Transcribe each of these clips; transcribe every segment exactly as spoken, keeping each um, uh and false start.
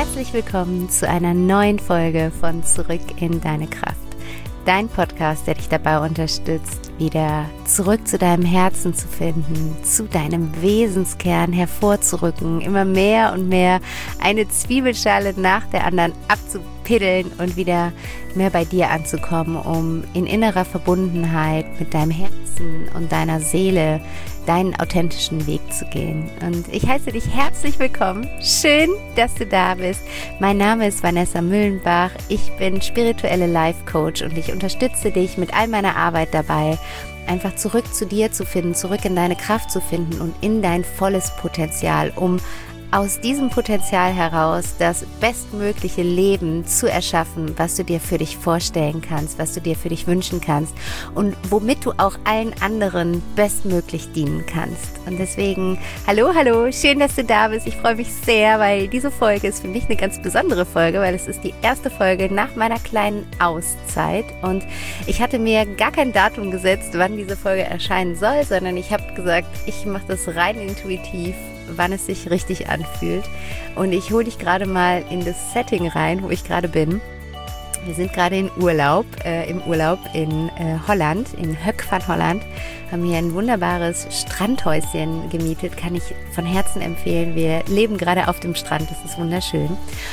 Herzlich willkommen zu einer neuen Folge von Zurück in deine Kraft. Dein Podcast, der dich dabei unterstützt, wieder zurück zu deinem Herzen zu finden, zu deinem Wesenskern hervorzurücken, immer mehr und mehr eine Zwiebelschale nach der anderen abzupiddeln und wieder mehr bei dir anzukommen, um in innerer Verbundenheit mit deinem Herzen und deiner Seele deinen authentischen Weg zu gehen. Und ich heiße dich herzlich willkommen. Schön, dass du da bist. Mein Name ist Vanessa Müllenbach. Ich bin spirituelle Life Coach und ich unterstütze dich mit all meiner Arbeit dabei, einfach zurück zu dir zu finden, zurück in deine Kraft zu finden und in dein volles Potenzial, um aus diesem Potenzial heraus das bestmögliche Leben zu erschaffen, was du dir für dich vorstellen kannst, was du dir für dich wünschen kannst und womit du auch allen anderen bestmöglich dienen kannst. Und deswegen, hallo, hallo, schön, dass du da bist. Ich freue mich sehr, weil diese Folge ist für mich eine ganz besondere Folge, weil es ist die erste Folge nach meiner kleinen Auszeit und ich hatte mir gar kein Datum gesetzt, wann diese Folge erscheinen soll, sondern ich habe gesagt, ich mache das rein intuitiv, wann es sich richtig anfühlt. Und ich hole dich gerade mal in das Setting rein, wo ich gerade bin. Wir sind gerade in Urlaub, äh, im Urlaub in äh, Holland, in Hoek van Holland. Haben hier ein wunderbares Strandhäuschen gemietet, kann ich von Herzen empfehlen. Wir leben gerade auf dem Strand, das ist wunderschön.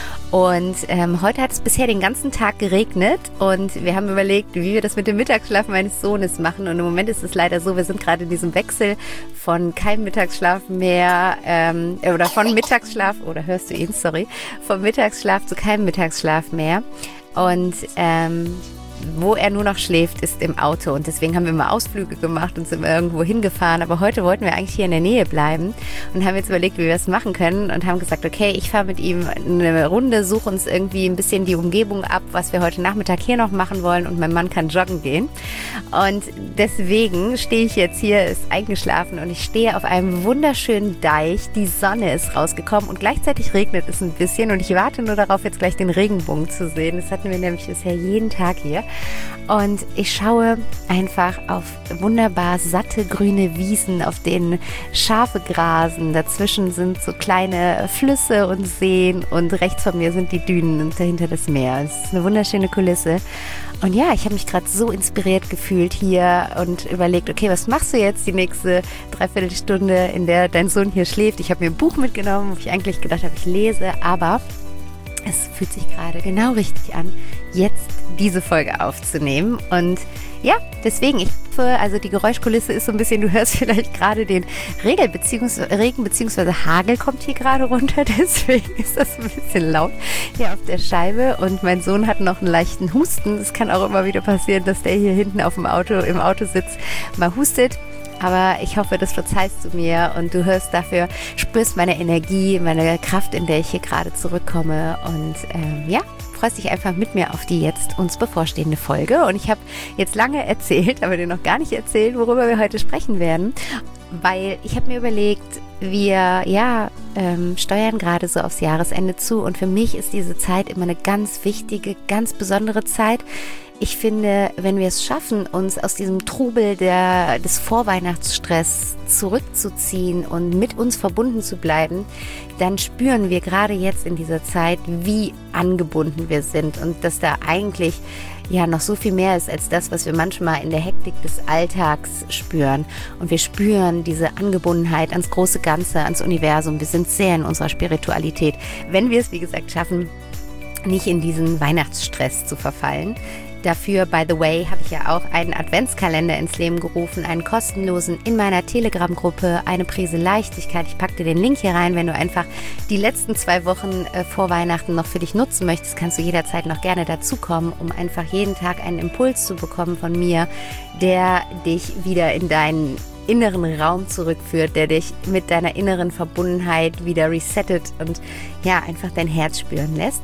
Und ähm, heute hat es bisher den ganzen Tag geregnet und wir haben überlegt, wie wir das mit dem Mittagsschlaf meines Sohnes machen. Und im Moment ist es leider so, wir sind gerade in diesem Wechsel von keinem Mittagsschlaf mehr ähm, oder von Mittagsschlaf, oder hörst du ihn, sorry, vom Mittagsschlaf zu keinem Mittagsschlaf mehr. Und ähm, wo er nur noch schläft, ist im Auto. Und deswegen haben wir mal Ausflüge gemacht und sind irgendwo hingefahren. Aber heute wollten wir eigentlich hier in der Nähe bleiben und haben jetzt überlegt, wie wir das machen können und haben gesagt, okay, ich fahre mit ihm eine Runde, suche uns irgendwie ein bisschen die Umgebung ab, was wir heute Nachmittag hier noch machen wollen und mein Mann kann joggen gehen. Und deswegen stehe ich jetzt hier, ist eingeschlafen und ich stehe auf einem wunderschönen Deich. Die Sonne ist rausgekommen und gleichzeitig regnet es ein bisschen und ich warte nur darauf, jetzt gleich den Regenbogen zu sehen. Das hatten wir nämlich bisher jeden Tag hier. Und ich schaue einfach auf wunderbar satte grüne Wiesen, auf denen Schafe grasen. Dazwischen sind so kleine Flüsse und Seen und rechts von mir sind die Dünen und dahinter das Meer. Es ist eine wunderschöne Kulisse. Und ja, ich habe mich gerade so inspiriert gefühlt hier und überlegt, okay, was machst du jetzt die nächste Dreiviertelstunde, in der dein Sohn hier schläft? Ich habe mir ein Buch mitgenommen, wo ich eigentlich gedacht habe, ich lese, aber es fühlt sich gerade genau richtig an, jetzt diese Folge aufzunehmen. Und ja, deswegen, ich hoffe, also die Geräuschkulisse ist so ein bisschen, du hörst vielleicht gerade den Regen beziehungsweise, Regen beziehungsweise Hagel kommt hier gerade runter, deswegen ist das ein bisschen laut hier auf der Scheibe. Und mein Sohn hat noch einen leichten Husten. Es kann auch immer wieder passieren, dass der hier hinten auf dem Auto, im Auto sitzt, mal hustet. Aber ich hoffe, das verzeihst du mir und du hörst dafür, spürst meine Energie, meine Kraft, in der ich hier gerade zurückkomme. Und ähm, ja, freust dich einfach mit mir auf die jetzt uns bevorstehende Folge. Und ich habe jetzt lange erzählt, aber dir noch gar nicht erzählt, worüber wir heute sprechen werden. Weil ich habe mir überlegt, wir ja ähm, steuern gerade so aufs Jahresende zu. Und für mich ist diese Zeit immer eine ganz wichtige, ganz besondere Zeit. Ich finde, wenn wir es schaffen, uns aus diesem Trubel der, des Vorweihnachtsstress zurückzuziehen und mit uns verbunden zu bleiben, dann spüren wir gerade jetzt in dieser Zeit, wie angebunden wir sind und dass da eigentlich ja noch so viel mehr ist als das, was wir manchmal in der Hektik des Alltags spüren. Und wir spüren diese Angebundenheit ans große Ganze, ans Universum. Wir sind sehr in unserer Spiritualität, wenn wir es, wie gesagt, schaffen, nicht in diesen Weihnachtsstress zu verfallen. Dafür, by the way, habe ich ja auch einen Adventskalender ins Leben gerufen, einen kostenlosen in meiner Telegram-Gruppe, eine Prise Leichtigkeit. Ich packe dir den Link hier rein, wenn du einfach die letzten zwei Wochen äh, vor Weihnachten noch für dich nutzen möchtest, kannst du jederzeit noch gerne dazukommen, um einfach jeden Tag einen Impuls zu bekommen von mir, der dich wieder in deinen inneren Raum zurückführt, der dich mit deiner inneren Verbundenheit wieder resettet und ja, einfach dein Herz spüren lässt.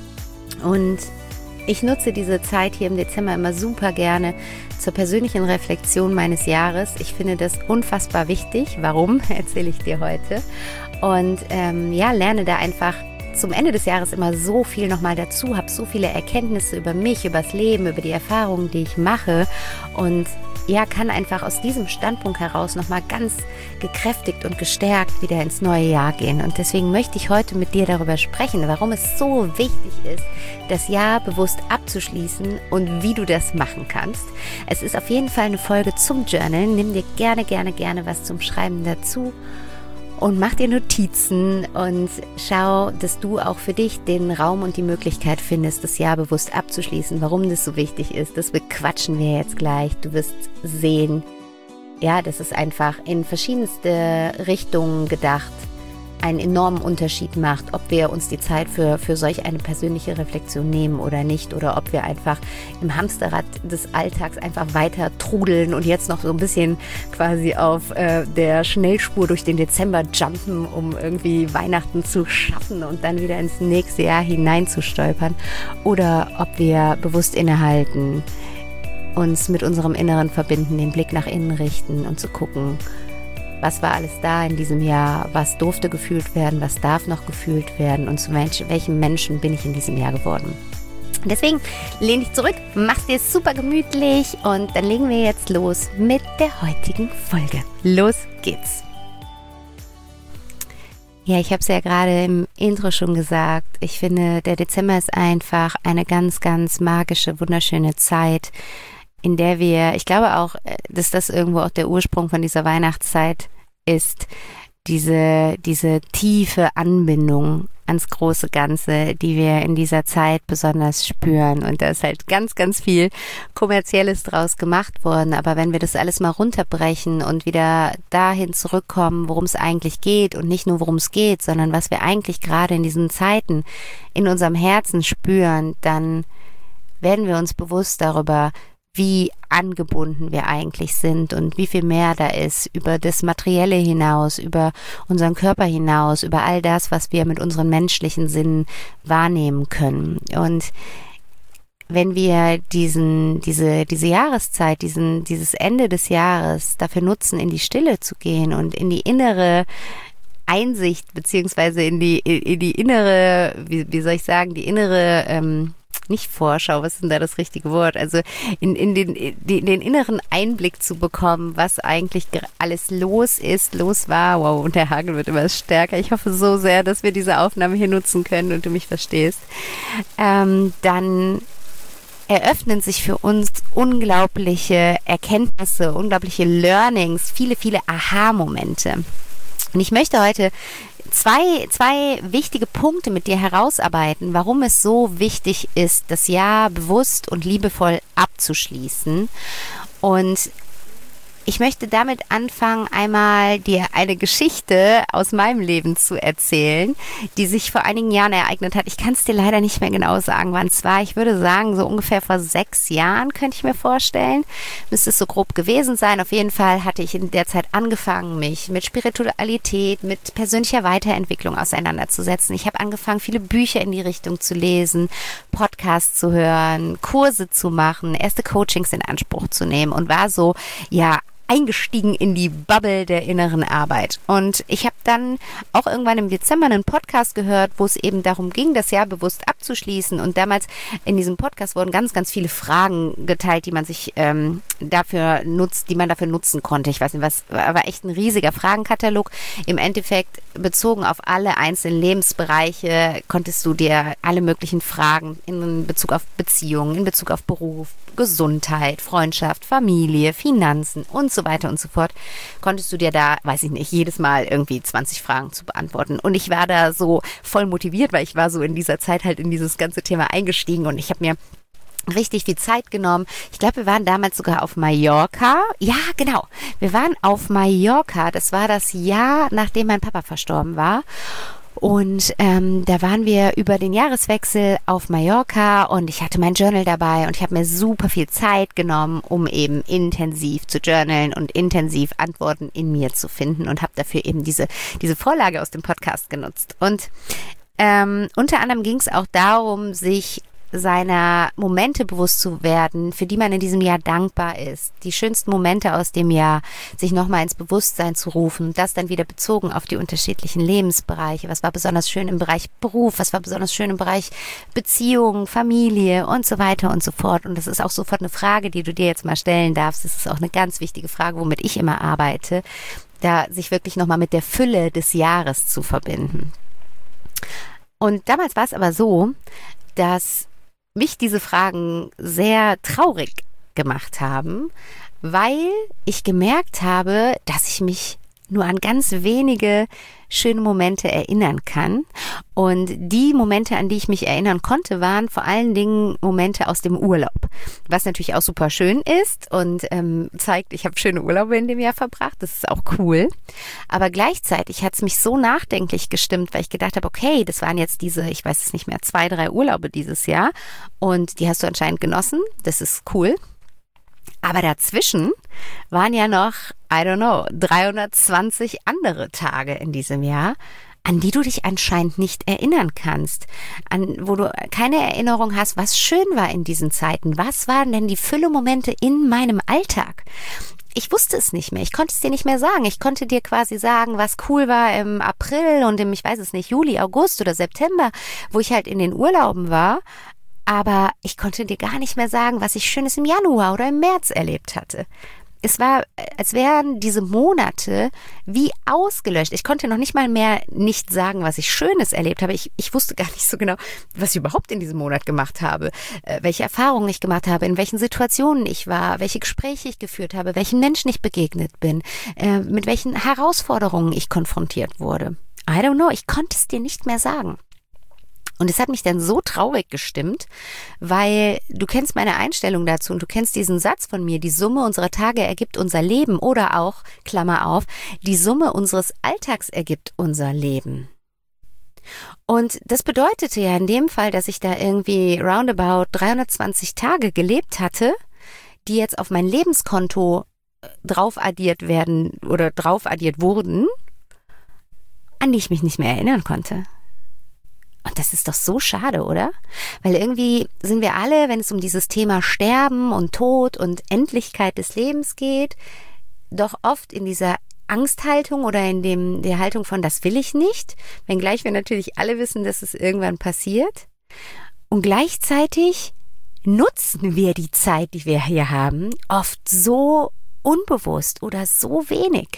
Und ich nutze diese Zeit hier im Dezember immer super gerne zur persönlichen Reflexion meines Jahres. Ich finde das unfassbar wichtig. Warum, erzähle ich dir heute. Und ähm, ja, lerne da einfach zum Ende des Jahres immer so viel nochmal dazu, habe so viele Erkenntnisse über mich, über das Leben, über die Erfahrungen, die ich mache und ja, kann einfach aus diesem Standpunkt heraus nochmal ganz gekräftigt und gestärkt wieder ins neue Jahr gehen. Und deswegen möchte ich heute mit dir darüber sprechen, warum es so wichtig ist, das Jahr bewusst abzuschließen und wie du das machen kannst. Es ist auf jeden Fall eine Folge zum Journalen. Nimm dir gerne, gerne, gerne was zum Schreiben dazu. Und mach dir Notizen und schau, dass du auch für dich den Raum und die Möglichkeit findest, das Jahr bewusst abzuschließen. Warum das so wichtig ist, das bequatschen wir jetzt gleich. Du wirst sehen, ja, das ist einfach in verschiedenste Richtungen gedacht, einen enormen Unterschied macht, ob wir uns die Zeit für, für solch eine persönliche Reflexion nehmen oder nicht, oder ob wir einfach im Hamsterrad des Alltags einfach weiter trudeln und jetzt noch so ein bisschen quasi auf äh, der Schnellspur durch den Dezember jumpen, um irgendwie Weihnachten zu schaffen und dann wieder ins nächste Jahr hineinzustolpern, oder ob wir bewusst innehalten, uns mit unserem Inneren verbinden, den Blick nach innen richten und zu gucken, was war alles da in diesem Jahr, was durfte gefühlt werden, was darf noch gefühlt werden und zu welchem Menschen bin ich in diesem Jahr geworden. Deswegen lehn dich zurück, mach's dir super gemütlich und dann legen wir jetzt los mit der heutigen Folge. Los geht's! Ja, ich habe es ja gerade im Intro schon gesagt. Ich finde, der Dezember ist einfach eine ganz, ganz magische, wunderschöne Zeit, in der wir, ich glaube auch, dass das irgendwo auch der Ursprung von dieser Weihnachtszeit ist, diese, diese tiefe Anbindung ans große Ganze, die wir in dieser Zeit besonders spüren. Und da ist halt ganz, ganz viel Kommerzielles draus gemacht worden. Aber wenn wir das alles mal runterbrechen und wieder dahin zurückkommen, worum es eigentlich geht und nicht nur worum es geht, sondern was wir eigentlich gerade in diesen Zeiten in unserem Herzen spüren, dann werden wir uns bewusst darüber, wie angebunden wir eigentlich sind und wie viel mehr da ist über das Materielle hinaus, über unseren Körper hinaus, über all das, was wir mit unseren menschlichen Sinnen wahrnehmen können. Und wenn wir diesen, diese, diese Jahreszeit, diesen, dieses Ende des Jahres dafür nutzen, in die Stille zu gehen und in die innere Einsicht, beziehungsweise in die, in die innere, wie, wie soll ich sagen, die innere, ähm, nicht Vorschau, was ist denn da das richtige Wort? Also in, in, den, in den inneren Einblick zu bekommen, was eigentlich alles los ist, los war. Wow, und der Hagel wird immer stärker. Ich hoffe so sehr, dass wir diese Aufnahme hier nutzen können und du mich verstehst. Ähm, dann eröffnen sich für uns unglaubliche Erkenntnisse, unglaubliche Learnings, viele, viele Aha-Momente. Und ich möchte heute zwei, zwei wichtige Punkte mit dir herausarbeiten, warum es so wichtig ist, das Jahr bewusst und liebevoll abzuschließen. Und ich möchte damit anfangen, einmal dir eine Geschichte aus meinem Leben zu erzählen, die sich vor einigen Jahren ereignet hat. Ich kann es dir leider nicht mehr genau sagen, wann es war. Ich würde sagen, so ungefähr vor sechs Jahren könnte ich mir vorstellen. Müsste es so grob gewesen sein. Auf jeden Fall hatte ich in der Zeit angefangen, mich mit Spiritualität, mit persönlicher Weiterentwicklung auseinanderzusetzen. Ich habe angefangen, viele Bücher in die Richtung zu lesen, Podcasts zu hören, Kurse zu machen, erste Coachings in Anspruch zu nehmen und war so, ja, eingestiegen in die Bubble der inneren Arbeit. Und ich habe dann auch irgendwann im Dezember einen Podcast gehört, wo es eben darum ging, das Jahr bewusst abzuschließen. Und damals in diesem Podcast wurden ganz, ganz viele Fragen geteilt, die man sich ähm, dafür nutzt, die man dafür nutzen konnte. Ich weiß nicht, was war echt ein riesiger Fragenkatalog. Im Endeffekt bezogen auf alle einzelnen Lebensbereiche konntest du dir alle möglichen Fragen in Bezug auf Beziehungen, in Bezug auf Beruf, Gesundheit, Freundschaft, Familie, Finanzen und so weiter und so fort, konntest du dir da, weiß ich nicht, jedes Mal irgendwie zwanzig Fragen zu beantworten. Und ich war da so voll motiviert, weil ich war so in dieser Zeit halt in dieses ganze Thema eingestiegen und ich habe mir richtig viel Zeit genommen. Ich glaube, wir waren damals sogar auf Mallorca. Ja, genau. Wir waren auf Mallorca. Das war das Jahr, nachdem mein Papa verstorben war. Und ähm, da waren wir über den Jahreswechsel auf Mallorca und ich hatte mein Journal dabei und ich habe mir super viel Zeit genommen, um eben intensiv zu journalen und intensiv Antworten in mir zu finden und habe dafür eben diese, diese Vorlage aus dem Podcast genutzt. Und ähm, unter anderem ging es auch darum, sich seiner Momente bewusst zu werden, für die man in diesem Jahr dankbar ist. Die schönsten Momente aus dem Jahr, sich nochmal ins Bewusstsein zu rufen, das dann wieder bezogen auf die unterschiedlichen Lebensbereiche. Was war besonders schön im Bereich Beruf, was war besonders schön im Bereich Beziehung, Familie und so weiter und so fort. Und das ist auch sofort eine Frage, die du dir jetzt mal stellen darfst. Das ist auch eine ganz wichtige Frage, womit ich immer arbeite, da sich wirklich nochmal mit der Fülle des Jahres zu verbinden. Und damals war es aber so, dass mich diese Fragen sehr traurig gemacht haben, weil ich gemerkt habe, dass ich mich nur an ganz wenige schöne Momente erinnern kann. Und die Momente, an die ich mich erinnern konnte, waren vor allen Dingen Momente aus dem Urlaub. Was natürlich auch super schön ist und ähm, zeigt, ich habe schöne Urlaube in dem Jahr verbracht. Das ist auch cool. Aber gleichzeitig hat es mich so nachdenklich gestimmt, weil ich gedacht habe, okay, das waren jetzt diese, ich weiß es nicht mehr, zwei, drei Urlaube dieses Jahr. Und die hast du anscheinend genossen. Das ist cool. Aber dazwischen waren ja noch, I don't know, dreihundertzwanzig andere Tage in diesem Jahr, an die du dich anscheinend nicht erinnern kannst, an wo du keine Erinnerung hast, was schön war in diesen Zeiten. Was waren denn die Fülle-Momente in meinem Alltag? Ich wusste es nicht mehr. Ich konnte es dir nicht mehr sagen. Ich konnte dir quasi sagen, was cool war im April und im, ich weiß es nicht, Juli, August oder September, wo ich halt in den Urlauben war. Aber ich konnte dir gar nicht mehr sagen, was ich Schönes im Januar oder im März erlebt hatte. Es war, als wären diese Monate wie ausgelöscht. Ich konnte noch nicht mal mehr nicht sagen, was ich Schönes erlebt habe. Ich, ich wusste gar nicht so genau, was ich überhaupt in diesem Monat gemacht habe, äh, welche Erfahrungen ich gemacht habe, in welchen Situationen ich war, welche Gespräche ich geführt habe, welchen Menschen ich begegnet bin, äh, mit welchen Herausforderungen ich konfrontiert wurde. I don't know, ich konnte es dir nicht mehr sagen. Und es hat mich dann so traurig gestimmt, weil du kennst meine Einstellung dazu und du kennst diesen Satz von mir, die Summe unserer Tage ergibt unser Leben oder auch, Klammer auf, die Summe unseres Alltags ergibt unser Leben. Und das bedeutete ja in dem Fall, dass ich da irgendwie roundabout dreihundertzwanzig Tage gelebt hatte, die jetzt auf mein Lebenskonto drauf addiert werden oder drauf addiert wurden, an die ich mich nicht mehr erinnern konnte. Und das ist doch so schade, oder? Weil irgendwie sind wir alle, wenn es um dieses Thema Sterben und Tod und Endlichkeit des Lebens geht, doch oft in dieser Angsthaltung oder in dem der Haltung von, das will ich nicht, wenngleich wir natürlich alle wissen, dass es irgendwann passiert. Und gleichzeitig nutzen wir die Zeit, die wir hier haben, oft so unbewusst oder so wenig.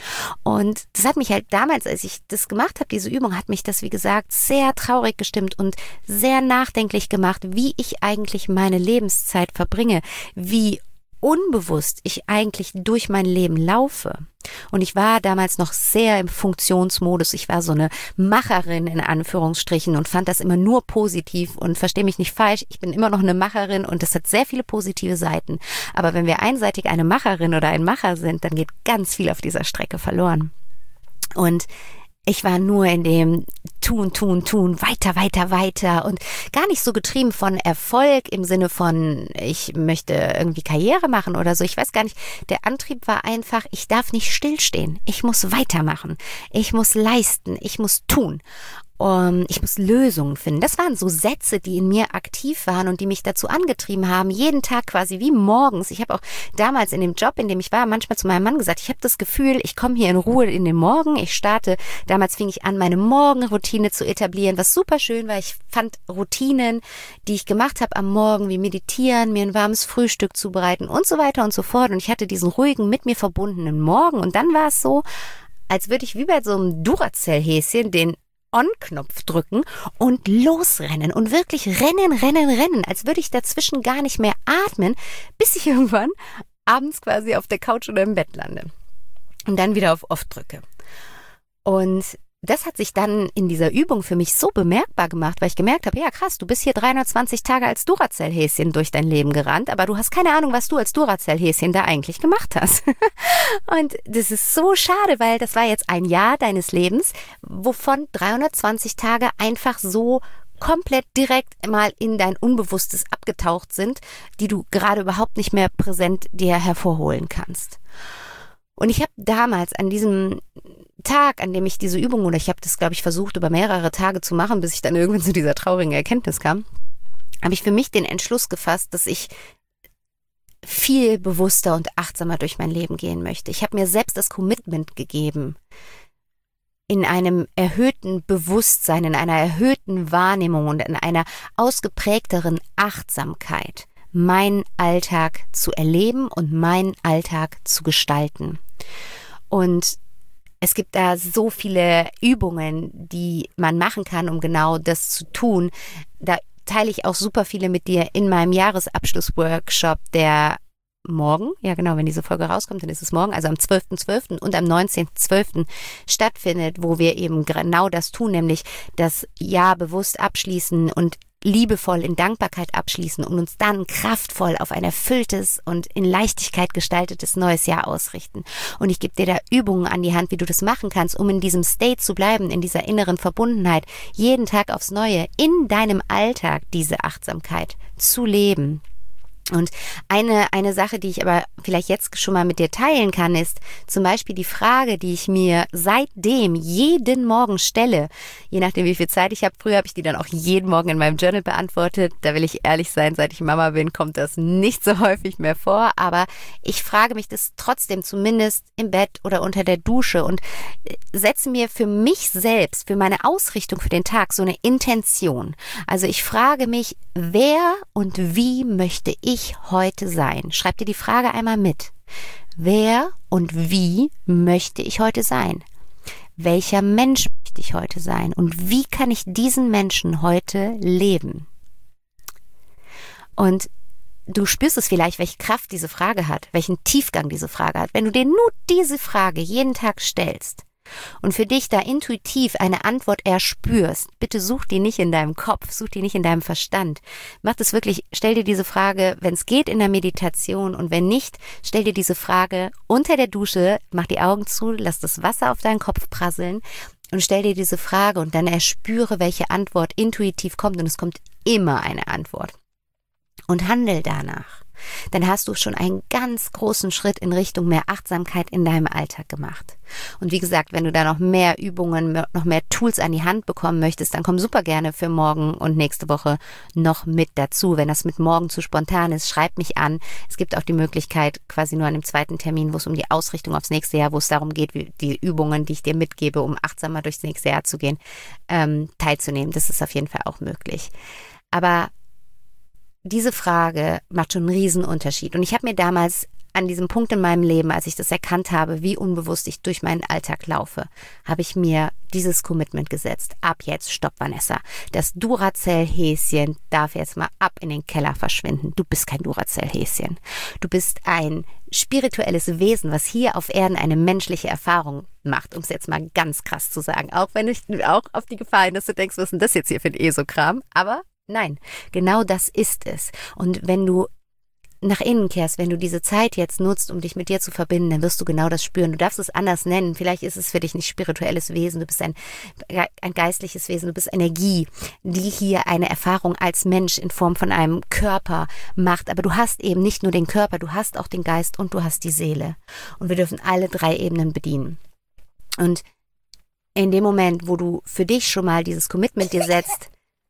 Und das hat mich halt damals, als ich das gemacht habe, diese Übung, hat mich das, wie gesagt, sehr traurig gestimmt und sehr nachdenklich gemacht, wie ich eigentlich meine Lebenszeit verbringe, wie unbewusst ich eigentlich durch mein Leben laufe. Und ich war damals noch sehr im Funktionsmodus. Ich war so eine Macherin in Anführungsstrichen und fand das immer nur positiv und verstehe mich nicht falsch. Ich bin immer noch eine Macherin und das hat sehr viele positive Seiten. Aber wenn wir einseitig eine Macherin oder ein Macher sind, dann geht ganz viel auf dieser Strecke verloren. Und ich war nur in dem Tun, Tun, Tun, weiter, weiter, weiter und gar nicht so getrieben von Erfolg im Sinne von, ich möchte irgendwie Karriere machen oder so. Ich weiß gar nicht, der Antrieb war einfach, ich darf nicht stillstehen. Ich muss weitermachen. Ich muss leisten. Ich muss tun. Um, ich muss Lösungen finden. Das waren so Sätze, die in mir aktiv waren und die mich dazu angetrieben haben, jeden Tag quasi wie morgens. Ich habe auch damals in dem Job, in dem ich war, manchmal zu meinem Mann gesagt, ich habe das Gefühl, ich komme hier in Ruhe in den Morgen. Ich starte, damals fing ich an, meine Morgenroutine zu etablieren, was super schön war. Ich fand Routinen, die ich gemacht habe am Morgen, wie meditieren, mir ein warmes Frühstück zubereiten und so weiter und so fort. Und ich hatte diesen ruhigen, mit mir verbundenen Morgen. Und dann war es so, als würde ich wie bei so einem Duracell-Häschen den On-Knopf drücken und losrennen und wirklich rennen, rennen, rennen, als würde ich dazwischen gar nicht mehr atmen, bis ich irgendwann abends quasi auf der Couch oder im Bett lande und dann wieder auf Off drücke. Und das hat sich dann in dieser Übung für mich so bemerkbar gemacht, weil ich gemerkt habe, ja krass, du bist hier dreihundertzwanzig Tage als Duracell-Häschen durch dein Leben gerannt, aber du hast keine Ahnung, was du als Duracell-Häschen da eigentlich gemacht hast. Und das ist so schade, weil das war jetzt ein Jahr deines Lebens, wovon dreihundertzwanzig Tage einfach so komplett direkt mal in dein Unbewusstes abgetaucht sind, die du gerade überhaupt nicht mehr präsent dir hervorholen kannst. Und ich habe damals an diesem Tag, an dem ich diese Übung, oder ich habe das, glaube ich, versucht, über mehrere Tage zu machen, bis ich dann irgendwann zu dieser traurigen Erkenntnis kam, habe ich für mich den Entschluss gefasst, dass ich viel bewusster und achtsamer durch mein Leben gehen möchte. Ich habe mir selbst das Commitment gegeben, in einem erhöhten Bewusstsein, in einer erhöhten Wahrnehmung und in einer ausgeprägteren Achtsamkeit meinen Alltag zu erleben und meinen Alltag zu gestalten. Und es gibt da so viele Übungen, die man machen kann, um genau das zu tun. Da teile ich auch super viele mit dir in meinem Jahresabschlussworkshop, der morgen, ja genau, wenn diese Folge rauskommt, dann ist es morgen, also am zwölften zwölften und am neunzehnten zwölften stattfindet, wo wir eben genau das tun, nämlich das Jahr bewusst abschließen und liebevoll in Dankbarkeit abschließen und uns dann kraftvoll auf ein erfülltes und in Leichtigkeit gestaltetes neues Jahr ausrichten. Und ich gebe dir da Übungen an die Hand, wie du das machen kannst, um in diesem State zu bleiben, in dieser inneren Verbundenheit, jeden Tag aufs Neue, in deinem Alltag diese Achtsamkeit zu leben. Und eine, eine Sache, die ich aber vielleicht jetzt schon mal mit dir teilen kann, ist zum Beispiel die Frage, die ich mir seitdem jeden Morgen stelle, je nachdem wie viel Zeit ich habe. Früher habe ich die dann auch jeden Morgen in meinem Journal beantwortet. Da will ich ehrlich sein, seit ich Mama bin, kommt das nicht so häufig mehr vor. Aber ich frage mich das trotzdem zumindest im Bett oder unter der Dusche und setze mir für mich selbst, für meine Ausrichtung für den Tag so eine Intention. Also ich frage mich, wer und wie möchte ich heute sein? Schreib dir die Frage einmal mit. Wer und wie möchte ich heute sein? Welcher Mensch möchte ich heute sein? Und wie kann ich diesen Menschen heute leben? Und du spürst es vielleicht, welche Kraft diese Frage hat, welchen Tiefgang diese Frage hat. Wenn du dir nur diese Frage jeden Tag stellst und für dich da intuitiv eine Antwort erspürst, bitte such die nicht in deinem Kopf, such die nicht in deinem Verstand. Mach das wirklich, stell dir diese Frage, wenn es geht, in der Meditation, und wenn nicht, stell dir diese Frage unter der Dusche, mach die Augen zu, lass das Wasser auf deinen Kopf prasseln und stell dir diese Frage und dann erspüre, welche Antwort intuitiv kommt, und es kommt immer eine Antwort. Und handel danach. Dann hast du schon einen ganz großen Schritt in Richtung mehr Achtsamkeit in deinem Alltag gemacht. Und wie gesagt, wenn du da noch mehr Übungen, noch mehr Tools an die Hand bekommen möchtest, dann komm super gerne für morgen und nächste Woche noch mit dazu. Wenn das mit morgen zu spontan ist, schreib mich an. Es gibt auch die Möglichkeit, quasi nur an dem zweiten Termin, wo es um die Ausrichtung aufs nächste Jahr, wo es darum geht, wie die Übungen, die ich dir mitgebe, um achtsamer durchs nächste Jahr zu gehen, ähm, teilzunehmen. Das ist auf jeden Fall auch möglich. Aber diese Frage macht schon einen riesen Unterschied. Und ich habe mir damals an diesem Punkt in meinem Leben, als ich das erkannt habe, wie unbewusst ich durch meinen Alltag laufe, habe ich mir dieses Commitment gesetzt. Ab jetzt, stopp, Vanessa. Das Duracell-Häschen darf jetzt mal ab in den Keller verschwinden. Du bist kein Duracell-Häschen. Du bist ein spirituelles Wesen, was hier auf Erden eine menschliche Erfahrung macht, um es jetzt mal ganz krass zu sagen. Auch wenn ich auch auf die Gefahr hin, dass du denkst, was ist denn das jetzt hier für ein ESO-Kram? Aber nein, genau das ist es. Und wenn du nach innen kehrst, wenn du diese Zeit jetzt nutzt, um dich mit dir zu verbinden, dann wirst du genau das spüren. Du darfst es anders nennen. Vielleicht ist es für dich nicht spirituelles Wesen, du bist ein, ein geistliches Wesen, du bist Energie, die hier eine Erfahrung als Mensch in Form von einem Körper macht. Aber du hast eben nicht nur den Körper, du hast auch den Geist und du hast die Seele. Und wir dürfen alle drei Ebenen bedienen. Und in dem Moment, wo du für dich schon mal dieses Commitment dir setzt,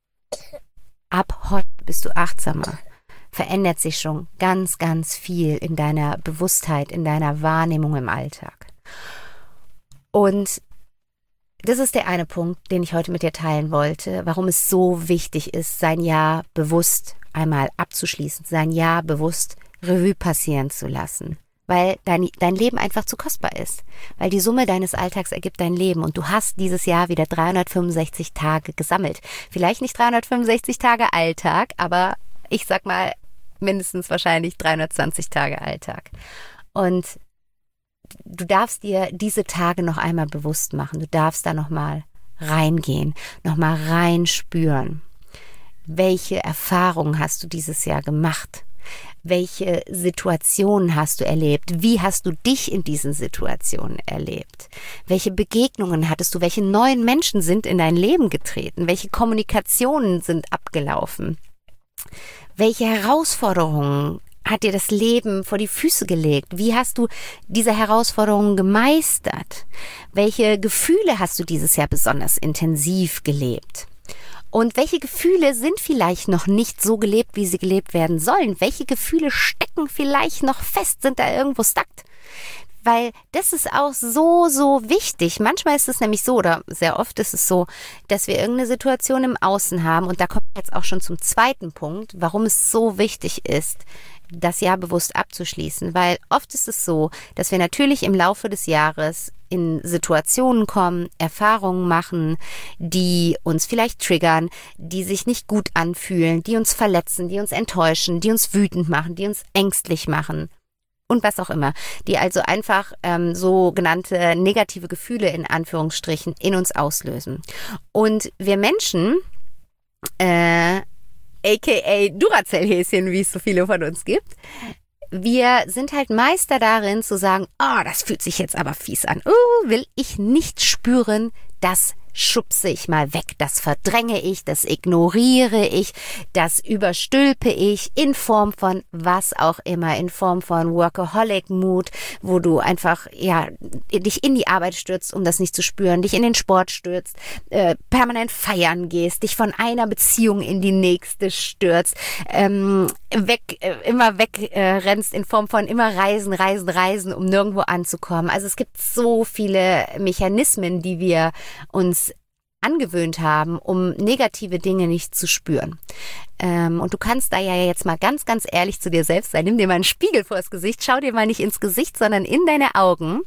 ab heute bist du achtsamer, verändert sich schon ganz, ganz viel in deiner Bewusstheit, in deiner Wahrnehmung im Alltag. Und das ist der eine Punkt, den ich heute mit dir teilen wollte, warum es so wichtig ist, sein Jahr bewusst einmal abzuschließen, sein Jahr bewusst Revue passieren zu lassen. Weil dein, dein Leben einfach zu kostbar ist. Weil die Summe deines Alltags ergibt dein Leben und du hast dieses Jahr wieder dreihundertfünfundsechzig Tage gesammelt. Vielleicht nicht dreihundertfünfundsechzig Tage Alltag, aber ich sag mal mindestens wahrscheinlich dreihundertzwanzig Tage Alltag. Und du darfst dir diese Tage noch einmal bewusst machen. Du darfst da nochmal reingehen, nochmal reinspüren. Welche Erfahrungen hast du dieses Jahr gemacht? Welche Situationen hast du erlebt? Wie hast du dich in diesen Situationen erlebt? Welche Begegnungen hattest du? Welche neuen Menschen sind in dein Leben getreten? Welche Kommunikationen sind abgelaufen? Welche Herausforderungen hat dir das Leben vor die Füße gelegt? Wie hast du diese Herausforderungen gemeistert? Welche Gefühle hast du dieses Jahr besonders intensiv gelebt? Und welche Gefühle sind vielleicht noch nicht so gelebt, wie sie gelebt werden sollen? Welche Gefühle stecken vielleicht noch fest, sind da irgendwo stuck? Weil das ist auch so, so wichtig. Manchmal ist es nämlich so, oder sehr oft ist es so, dass wir irgendeine Situation im Außen haben. Und da kommt jetzt auch schon zum zweiten Punkt, warum es so wichtig ist, das Jahr bewusst abzuschließen. Weil oft ist es so, dass wir natürlich im Laufe des Jahres in Situationen kommen, Erfahrungen machen, die uns vielleicht triggern, die sich nicht gut anfühlen, die uns verletzen, die uns enttäuschen, die uns wütend machen, die uns ängstlich machen. Und was auch immer, die also einfach ähm, sogenannte negative Gefühle in Anführungsstrichen in uns auslösen. Und wir Menschen, äh, aka Duracell-Häschen, wie es so viele von uns gibt, wir sind halt Meister darin zu sagen, oh, das fühlt sich jetzt aber fies an. Oh, will ich nicht spüren, das schubse ich mal weg, das verdränge ich, das ignoriere ich, das überstülpe ich in Form von was auch immer, in Form von Workaholic-Mood, wo du einfach ja dich in die Arbeit stürzt, um das nicht zu spüren, dich in den Sport stürzt, äh, permanent feiern gehst, dich von einer Beziehung in die nächste stürzt, ähm, weg, äh, immer weg äh, rennst in Form von immer reisen, reisen, reisen, um nirgendwo anzukommen. Also es gibt so viele Mechanismen, die wir uns angewöhnt haben, um negative Dinge nicht zu spüren. Ähm, und du kannst da ja jetzt mal ganz, ganz ehrlich zu dir selbst sein. Nimm dir mal einen Spiegel vors Gesicht, schau dir mal nicht ins Gesicht, sondern in deine Augen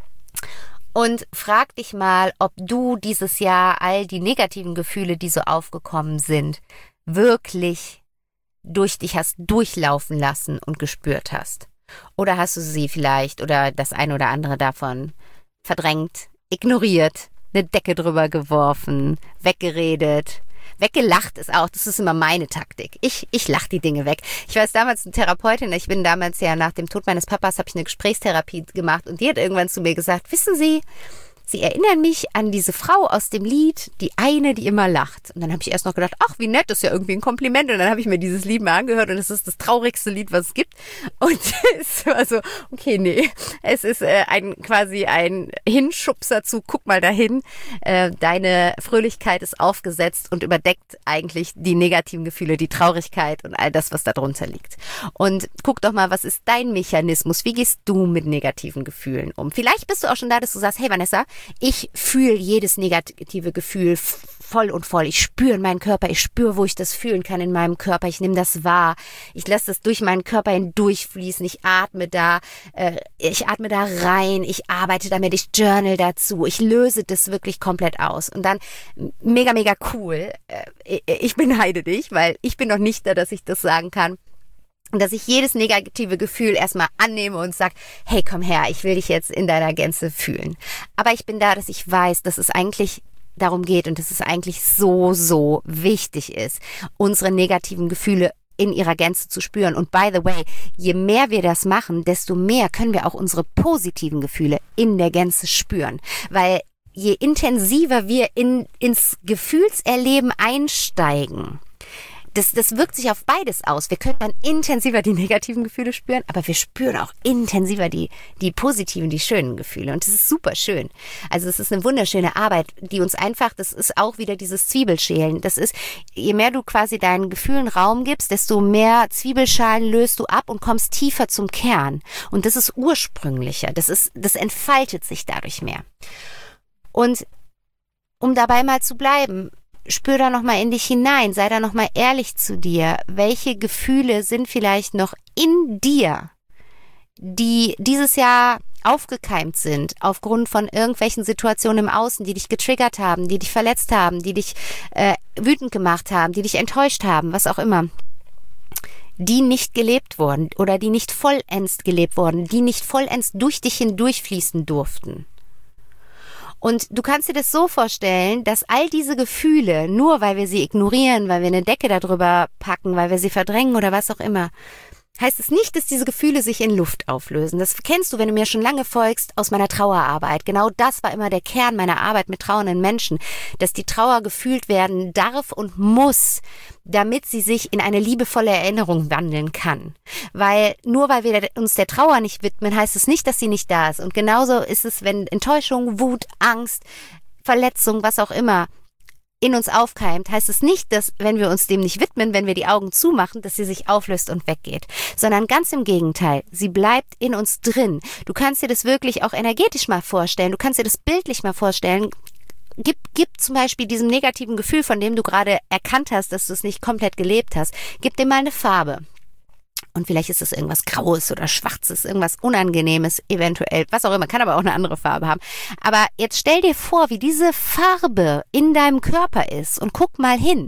und frag dich mal, ob du dieses Jahr all die negativen Gefühle, die so aufgekommen sind, wirklich durch dich hast durchlaufen lassen und gespürt hast. Oder hast du sie vielleicht oder das eine oder andere davon verdrängt, ignoriert, eine Decke drüber geworfen, weggeredet, weggelacht ist auch, das ist immer meine Taktik. Ich, ich lache die Dinge weg. Ich war damals eine Therapeutin, ich bin damals ja nach dem Tod meines Papas, habe ich eine Gesprächstherapie gemacht und die hat irgendwann zu mir gesagt, wissen Sie, Sie erinnern mich an diese Frau aus dem Lied, die eine, die immer lacht. Und dann habe ich erst noch gedacht, ach, wie nett, das ist ja irgendwie ein Kompliment. Und dann habe ich mir dieses Lied mal angehört und es ist das traurigste Lied, was es gibt. Und es war so, okay, nee, es ist äh, ein quasi ein Hinschubser zu, guck mal dahin, äh, deine Fröhlichkeit ist aufgesetzt und überdeckt eigentlich die negativen Gefühle, die Traurigkeit und all das, was da drunter liegt. Und guck doch mal, was ist dein Mechanismus? Wie gehst du mit negativen Gefühlen um? Vielleicht bist du auch schon da, dass du sagst, hey Vanessa, ich fühle jedes negative Gefühl voll und voll. Ich spüre in meinem Körper, ich spüre, wo ich das fühlen kann in meinem Körper. Ich nehme das wahr. Ich lasse das durch meinen Körper hindurchfließen. Ich atme da, äh, ich atme da rein. Ich arbeite damit, ich journal dazu. Ich löse das wirklich komplett aus. Und dann mega, mega cool. Äh, ich beneide dich, weil ich bin noch nicht da, dass ich das sagen kann. Und dass ich jedes negative Gefühl erstmal annehme und sage, hey, komm her, ich will dich jetzt in deiner Gänze fühlen. Aber ich bin da, dass ich weiß, dass es eigentlich darum geht und dass es eigentlich so, so wichtig ist, unsere negativen Gefühle in ihrer Gänze zu spüren. Und by the way, je mehr wir das machen, desto mehr können wir auch unsere positiven Gefühle in der Gänze spüren. Weil je intensiver wir in, ins Gefühlserleben einsteigen, Das, das wirkt sich auf beides aus. Wir können dann intensiver die negativen Gefühle spüren, aber wir spüren auch intensiver die, die positiven, die schönen Gefühle. Und das ist super schön. Also es ist eine wunderschöne Arbeit, die uns einfach, das ist auch wieder dieses Zwiebelschälen. Das ist, je mehr du quasi deinen Gefühlen Raum gibst, desto mehr Zwiebelschalen löst du ab und kommst tiefer zum Kern. Und das ist ursprünglicher. Das ist, das entfaltet sich dadurch mehr. Und um dabei mal zu bleiben, spür da nochmal in dich hinein, sei da nochmal ehrlich zu dir. Welche Gefühle sind vielleicht noch in dir, die dieses Jahr aufgekeimt sind, aufgrund von irgendwelchen Situationen im Außen, die dich getriggert haben, die dich verletzt haben, die dich äh, wütend gemacht haben, die dich enttäuscht haben, was auch immer, die nicht gelebt wurden oder die nicht vollends gelebt wurden, die nicht vollends durch dich hindurchfließen durften. Und du kannst dir das so vorstellen, dass all diese Gefühle, nur weil wir sie ignorieren, weil wir eine Decke darüber packen, weil wir sie verdrängen oder was auch immer, heißt es nicht, dass diese Gefühle sich in Luft auflösen. Das kennst du, wenn du mir schon lange folgst, aus meiner Trauerarbeit. Genau das war immer der Kern meiner Arbeit mit trauernden Menschen, dass die Trauer gefühlt werden darf und muss, damit sie sich in eine liebevolle Erinnerung wandeln kann. Weil nur weil wir uns der Trauer nicht widmen, heißt es nicht, dass sie nicht da ist. Und genauso ist es, wenn Enttäuschung, Wut, Angst, Verletzung, was auch immer in uns aufkeimt, heißt es nicht, dass wenn wir uns dem nicht widmen, wenn wir die Augen zumachen, dass sie sich auflöst und weggeht, sondern ganz im Gegenteil, sie bleibt in uns drin. Du kannst dir das wirklich auch energetisch mal vorstellen, du kannst dir das bildlich mal vorstellen. Gib, gib zum Beispiel diesem negativen Gefühl, von dem du gerade erkannt hast, dass du es nicht komplett gelebt hast, gib dem mal eine Farbe. Und vielleicht ist es irgendwas Graues oder Schwarzes, irgendwas Unangenehmes, eventuell, was auch immer, kann aber auch eine andere Farbe haben. Aber jetzt stell dir vor, wie diese Farbe in deinem Körper ist und guck mal hin.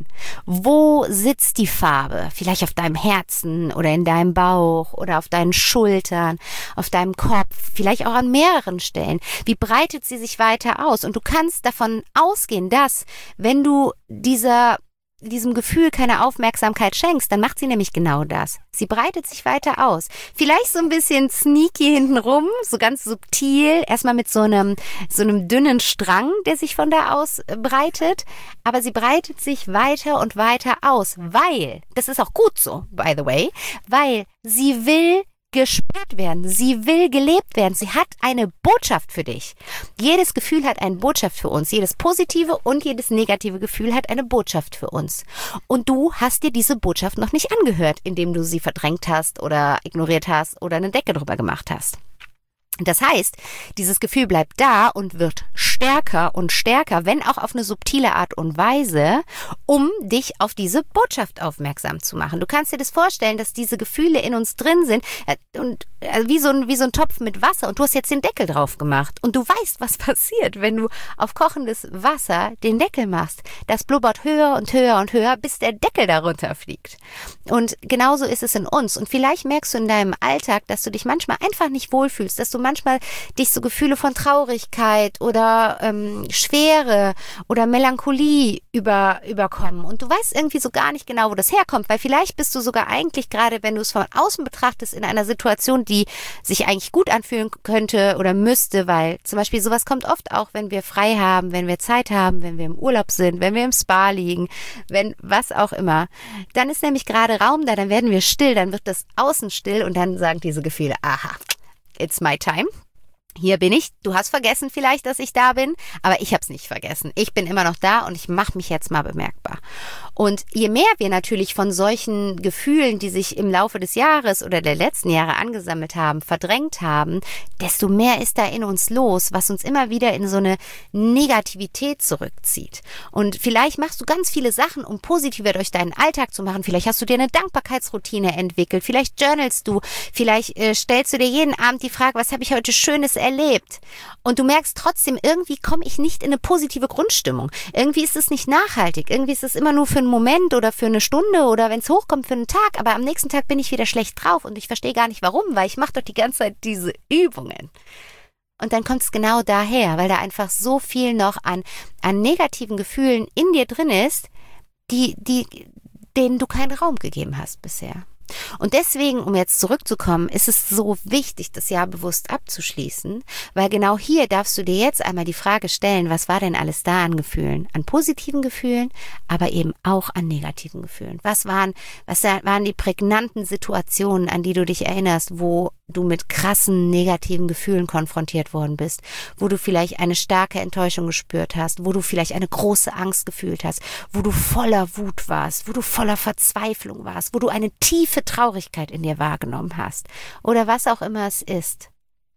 Wo sitzt die Farbe? Vielleicht auf deinem Herzen oder in deinem Bauch oder auf deinen Schultern, auf deinem Kopf, vielleicht auch an mehreren Stellen. Wie breitet sie sich weiter aus? Und du kannst davon ausgehen, dass, wenn du dieser diesem Gefühl keine Aufmerksamkeit schenkst, dann macht sie nämlich genau das. Sie breitet sich weiter aus. Vielleicht so ein bisschen sneaky hintenrum, so ganz subtil, erstmal mit so einem, so einem dünnen Strang, der sich von da aus breitet, aber sie breitet sich weiter und weiter aus, weil, das ist auch gut so, by the way, weil sie will gespürt werden. Sie will gelebt werden. Sie hat eine Botschaft für dich. Jedes Gefühl hat eine Botschaft für uns. Jedes positive und jedes negative Gefühl hat eine Botschaft für uns. Und du hast dir diese Botschaft noch nicht angehört, indem du sie verdrängt hast oder ignoriert hast oder eine Decke drüber gemacht hast. Das heißt, dieses Gefühl bleibt da und wird stärker und stärker, wenn auch auf eine subtile Art und Weise, um dich auf diese Botschaft aufmerksam zu machen. Du kannst dir das vorstellen, dass diese Gefühle in uns drin sind und wie so ein, wie so ein Topf mit Wasser und du hast jetzt den Deckel drauf gemacht und du weißt, was passiert, wenn du auf kochendes Wasser den Deckel machst. Das blubbert höher und höher und höher, bis der Deckel darunter fliegt. Und genauso ist es in uns. Und vielleicht merkst du in deinem Alltag, dass du dich manchmal einfach nicht wohlfühlst, dass du manchmal dich so Gefühle von Traurigkeit oder ähm, Schwere oder Melancholie über, überkommen. Und du weißt irgendwie so gar nicht genau, wo das herkommt, weil vielleicht bist du sogar eigentlich gerade, wenn du es von außen betrachtest, in einer Situation, die sich eigentlich gut anfühlen könnte oder müsste, weil zum Beispiel sowas kommt oft auch, wenn wir frei haben, wenn wir Zeit haben, wenn wir im Urlaub sind, wenn wir im Spa liegen, wenn was auch immer. Dann ist nämlich gerade Raum da, dann werden wir still, dann wird das Außen still und dann sagen diese Gefühle, aha, it's my time. Hier bin ich. Du hast vergessen vielleicht, dass ich da bin, aber ich habe es nicht vergessen. Ich bin immer noch da und ich mache mich jetzt mal bemerkbar. Und je mehr wir natürlich von solchen Gefühlen, die sich im Laufe des Jahres oder der letzten Jahre angesammelt haben, verdrängt haben, desto mehr ist da in uns los, was uns immer wieder in so eine Negativität zurückzieht. Und vielleicht machst du ganz viele Sachen, um positiver durch deinen Alltag zu machen. Vielleicht hast du dir eine Dankbarkeitsroutine entwickelt. Vielleicht journalst du. Vielleicht äh, stellst du dir jeden Abend die Frage, was habe ich heute Schönes erlebt? Und du merkst trotzdem, irgendwie komme ich nicht in eine positive Grundstimmung. Irgendwie ist es nicht nachhaltig. Irgendwie ist es immer nur für einen Moment oder für eine Stunde oder wenn es hochkommt für einen Tag. Aber am nächsten Tag bin ich wieder schlecht drauf und ich verstehe gar nicht warum, weil ich mache doch die ganze Zeit diese Übungen. Und dann kommt es genau daher, weil da einfach so viel noch an, an negativen Gefühlen in dir drin ist, die, die, denen du keinen Raum gegeben hast bisher. Und deswegen, um jetzt zurückzukommen, ist es so wichtig, das Jahr bewusst abzuschließen, weil genau hier darfst du dir jetzt einmal die Frage stellen, was war denn alles da an Gefühlen? An positiven Gefühlen, aber eben auch an negativen Gefühlen. Was waren, was waren die prägnanten Situationen, an die du dich erinnerst, wo du mit krassen negativen Gefühlen konfrontiert worden bist, wo du vielleicht eine starke Enttäuschung gespürt hast, wo du vielleicht eine große Angst gefühlt hast, wo du voller Wut warst, wo du voller Verzweiflung warst, wo du eine tiefe Traurigkeit in dir wahrgenommen hast oder was auch immer es ist.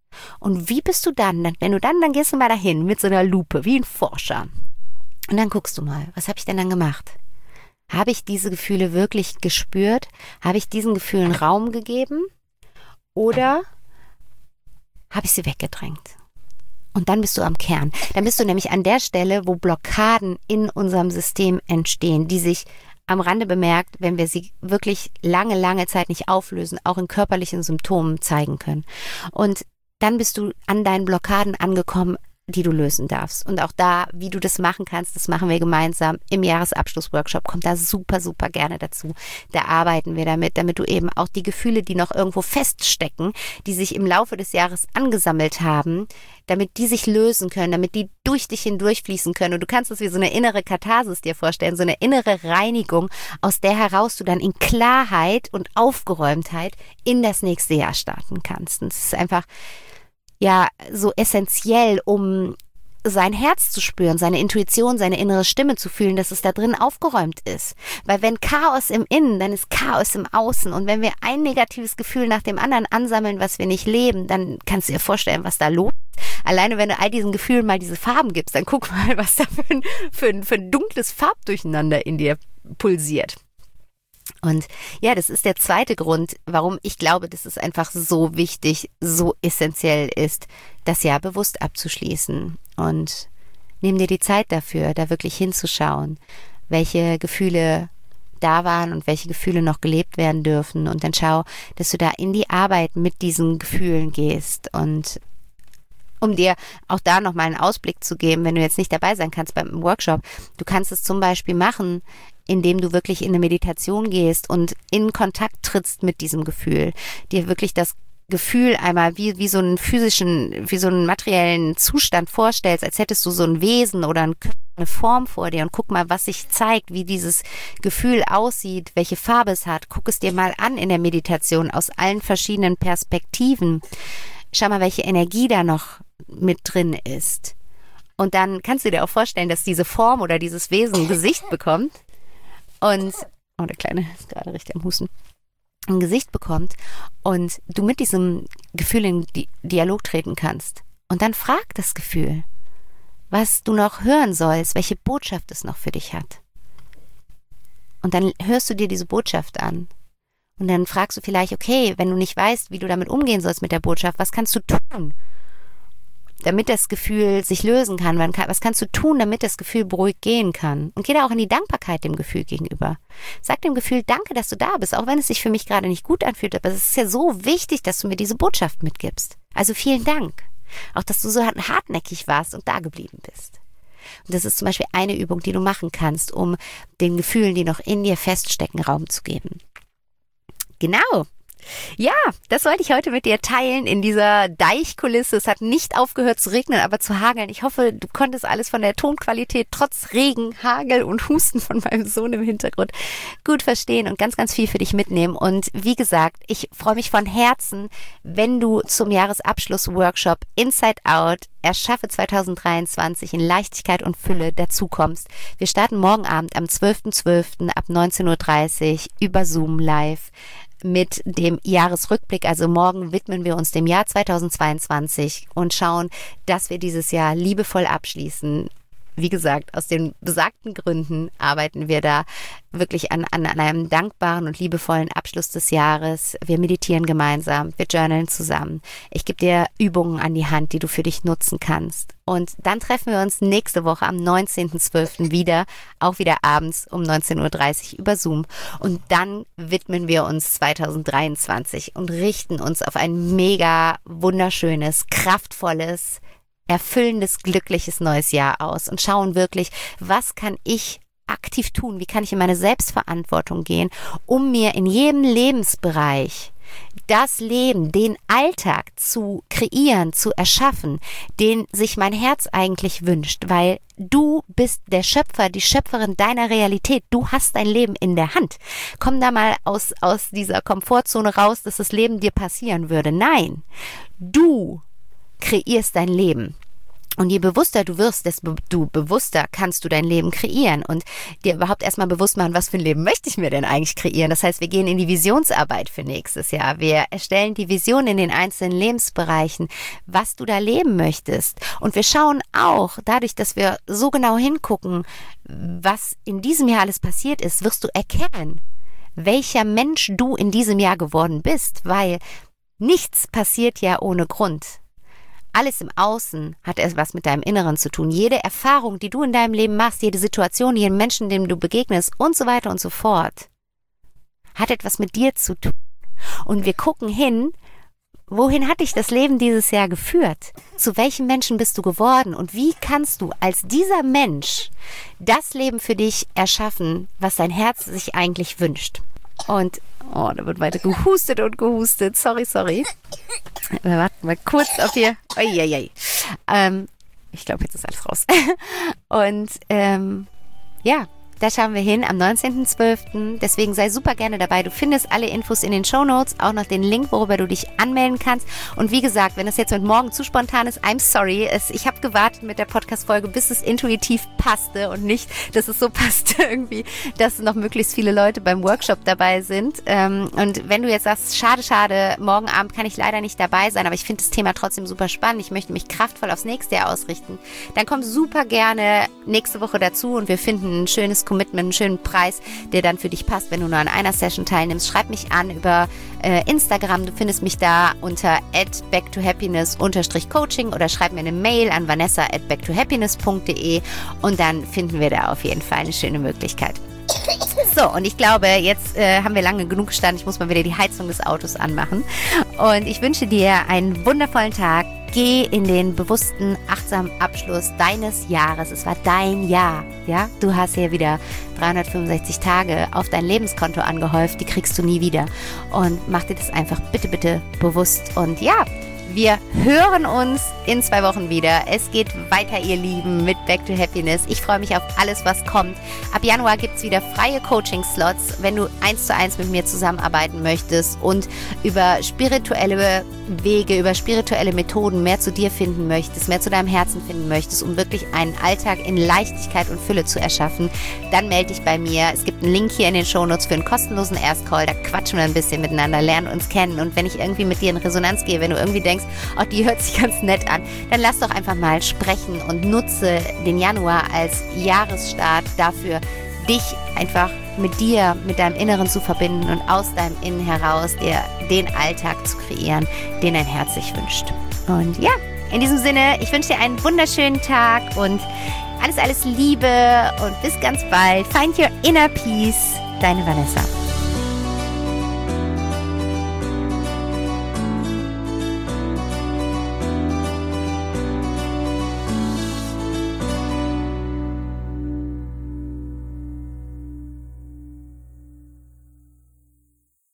Und wie bist du dann, wenn du dann, dann gehst du mal dahin mit so einer Lupe, wie ein Forscher und dann guckst du mal, was habe ich denn dann gemacht? Habe ich diese Gefühle wirklich gespürt? Habe ich diesen Gefühlen Raum gegeben? Oder habe ich sie weggedrängt? Und dann bist du am Kern. Dann bist du nämlich an der Stelle, wo Blockaden in unserem System entstehen, die sich am Rande bemerkt, wenn wir sie wirklich lange, lange Zeit nicht auflösen, auch in körperlichen Symptomen zeigen können. Und dann bist du an deinen Blockaden angekommen, die du lösen darfst. Und auch da, wie du das machen kannst, das machen wir gemeinsam im Jahresabschlussworkshop. Kommt da super, super gerne dazu. Da arbeiten wir damit, damit du eben auch die Gefühle, die noch irgendwo feststecken, die sich im Laufe des Jahres angesammelt haben, damit die sich lösen können, damit die durch dich hindurchfließen können. Und du kannst es wie so eine innere Katharsis dir vorstellen, so eine innere Reinigung, aus der heraus du dann in Klarheit und Aufgeräumtheit in das nächste Jahr starten kannst. Und es ist einfach ja so essentiell, um sein Herz zu spüren, seine Intuition, seine innere Stimme zu fühlen, dass es da drin aufgeräumt ist. Weil wenn Chaos im Innen, dann ist Chaos im Außen. Und wenn wir ein negatives Gefühl nach dem anderen ansammeln, was wir nicht leben, dann kannst du dir vorstellen, was da los ist. Alleine wenn du all diesen Gefühlen mal diese Farben gibst, dann guck mal, was da für ein, für ein, für ein dunkles Farbdurcheinander in dir pulsiert. Und ja, das ist der zweite Grund, warum ich glaube, dass es einfach so wichtig, so essentiell ist, das Jahr bewusst abzuschließen. Und nimm dir die Zeit dafür, da wirklich hinzuschauen, welche Gefühle da waren und welche Gefühle noch gelebt werden dürfen. Und dann schau, dass du da in die Arbeit mit diesen Gefühlen gehst. Und um dir auch da nochmal einen Ausblick zu geben, wenn du jetzt nicht dabei sein kannst beim Workshop, du kannst es zum Beispiel machen, indem du wirklich in eine Meditation gehst und in Kontakt trittst mit diesem Gefühl, dir wirklich das Gefühl einmal wie, wie so einen physischen, wie so einen materiellen Zustand vorstellst, als hättest du so ein Wesen oder eine Form vor dir und guck mal, was sich zeigt, wie dieses Gefühl aussieht, welche Farbe es hat. Guck es dir mal an in der Meditation aus allen verschiedenen Perspektiven. Schau mal, welche Energie da noch mit drin ist. Und dann kannst du dir auch vorstellen, dass diese Form oder dieses Wesen ein Gesicht bekommt. Und, oh, der Kleine ist gerade richtig am Husten, ein Gesicht bekommt und du mit diesem Gefühl in Di- Dialog treten kannst. Und dann frag das Gefühl, was du noch hören sollst, welche Botschaft es noch für dich hat. Und dann hörst du dir diese Botschaft an. Und dann fragst du vielleicht, okay, wenn du nicht weißt, wie du damit umgehen sollst mit der Botschaft, was kannst du tun, damit das Gefühl sich lösen kann? Was kannst du tun, damit das Gefühl beruhigt gehen kann? Und geh da auch in die Dankbarkeit dem Gefühl gegenüber. Sag dem Gefühl, danke, dass du da bist, auch wenn es sich für mich gerade nicht gut anfühlt. Aber es ist ja so wichtig, dass du mir diese Botschaft mitgibst. Also vielen Dank. Auch, dass du so hartnäckig warst und da geblieben bist. Und das ist zum Beispiel eine Übung, die du machen kannst, um den Gefühlen, die noch in dir feststecken, Raum zu geben. Genau. Ja, das wollte ich heute mit dir teilen in dieser Deichkulisse. Es hat nicht aufgehört zu regnen, aber zu hageln. Ich hoffe, du konntest alles von der Tonqualität trotz Regen, Hagel und Husten von meinem Sohn im Hintergrund gut verstehen und ganz, ganz viel für dich mitnehmen. Und wie gesagt, ich freue mich von Herzen, wenn du zum Jahresabschluss-Workshop Inside Out Erschaffe zwanzig dreiundzwanzig in Leichtigkeit und Fülle dazukommst. Wir starten morgen Abend am zwölften zwölften ab neunzehn Uhr dreißig über Zoom live mit dem Jahresrückblick. Also morgen widmen wir uns dem Jahr zweitausendzweiundzwanzig und schauen, dass wir dieses Jahr liebevoll abschließen. Wie gesagt, aus den besagten Gründen arbeiten wir da wirklich an, an, an einem dankbaren und liebevollen Abschluss des Jahres. Wir meditieren gemeinsam, wir journalen zusammen. Ich gebe dir Übungen an die Hand, die du für dich nutzen kannst. Und dann treffen wir uns nächste Woche am neunzehnten zwölften wieder, auch wieder abends um neunzehn Uhr dreißig über Zoom. Und dann widmen wir uns zwanzig dreiundzwanzig und richten uns auf ein mega wunderschönes, kraftvolles, erfüllendes, glückliches neues Jahr aus und schauen wirklich, was kann ich aktiv tun, wie kann ich in meine Selbstverantwortung gehen, um mir in jedem Lebensbereich das Leben, den Alltag zu kreieren, zu erschaffen, den sich mein Herz eigentlich wünscht, weil du bist der Schöpfer, die Schöpferin deiner Realität. Du hast dein Leben in der Hand. Komm da mal aus, aus dieser Komfortzone raus, dass das Leben dir passieren würde. Nein, du kreierst dein Leben. Und je bewusster du wirst, desto du bewusster kannst du dein Leben kreieren und dir überhaupt erstmal bewusst machen, was für ein Leben möchte ich mir denn eigentlich kreieren. Das heißt, wir gehen in die Visionsarbeit für nächstes Jahr. Wir erstellen die Vision in den einzelnen Lebensbereichen, was du da leben möchtest. Und wir schauen auch, dadurch, dass wir so genau hingucken, was in diesem Jahr alles passiert ist, wirst du erkennen, welcher Mensch du in diesem Jahr geworden bist, weil nichts passiert ja ohne Grund. Alles im Außen hat etwas mit deinem Inneren zu tun. Jede Erfahrung, die du in deinem Leben machst, jede Situation, jeden Menschen, dem du begegnest und so weiter und so fort, hat etwas mit dir zu tun. Und wir gucken hin, wohin hat dich das Leben dieses Jahr geführt? Zu welchem Menschen bist du geworden? Und wie kannst du als dieser Mensch das Leben für dich erschaffen, was dein Herz sich eigentlich wünscht? Und, oh, da wird weiter gehustet und gehustet. Sorry, sorry. Wir warten mal kurz auf hier. Uiuiui. Ähm, ich glaube, jetzt ist alles raus. Und, ähm, ja, da schauen wir hin am neunzehnten zwölften Deswegen sei super gerne dabei. Du findest alle Infos in den Shownotes, auch noch den Link, worüber du dich anmelden kannst. Und wie gesagt, wenn das jetzt mit morgen zu spontan ist, I'm sorry. Es, ich habe gewartet mit der Podcast-Folge, bis es intuitiv passte und nicht, dass es so passte irgendwie, dass noch möglichst viele Leute beim Workshop dabei sind. Ähm, und wenn du jetzt sagst, schade, schade, morgen Abend kann ich leider nicht dabei sein, aber ich finde das Thema trotzdem super spannend, ich möchte mich kraftvoll aufs nächste Jahr ausrichten, dann komm super gerne nächste Woche dazu und wir finden ein schönes Commitment, einen schönen Preis, der dann für dich passt, wenn du nur an einer Session teilnimmst. Schreib mich an über äh, Instagram, du findest mich da unter at backtohappiness unterstrich coaching oder schreib mir eine Mail an vanessa at backtohappiness punkt de und dann finden wir da auf jeden Fall eine schöne Möglichkeit. So, und ich glaube, jetzt äh, haben wir lange genug gestanden. Ich muss mal wieder die Heizung des Autos anmachen. Und ich wünsche dir einen wundervollen Tag. Geh in den bewussten, achtsamen Abschluss deines Jahres. Es war dein Jahr, ja? Du hast hier wieder dreihundertfünfundsechzig Tage auf dein Lebenskonto angehäuft. Die kriegst du nie wieder. Und mach dir das einfach bitte, bitte bewusst. Und ja, wir hören uns in zwei Wochen wieder. Es geht weiter, ihr Lieben, mit Back to Happiness. Ich freue mich auf alles, was kommt. Ab Januar gibt es wieder freie Coaching-Slots, wenn du eins zu eins mit mir zusammenarbeiten möchtest und über spirituelle Wege, über spirituelle Methoden mehr zu dir finden möchtest, mehr zu deinem Herzen finden möchtest, um wirklich einen Alltag in Leichtigkeit und Fülle zu erschaffen, dann melde dich bei mir. Es gibt einen Link hier in den Shownotes für einen kostenlosen Erstcall. Da quatschen wir ein bisschen miteinander, lernen uns kennen. Und wenn ich irgendwie mit dir in Resonanz gehe, wenn du irgendwie denkst, oh, die hört sich ganz nett an, dann lass doch einfach mal sprechen und nutze den Januar als Jahresstart dafür, dich einfach mit dir, mit deinem Inneren zu verbinden und aus deinem Innen heraus dir den Alltag zu kreieren, den dein Herz sich wünscht. Und ja, in diesem Sinne, ich wünsche dir einen wunderschönen Tag und alles, alles Liebe und bis ganz bald. Find your inner peace, deine Vanessa.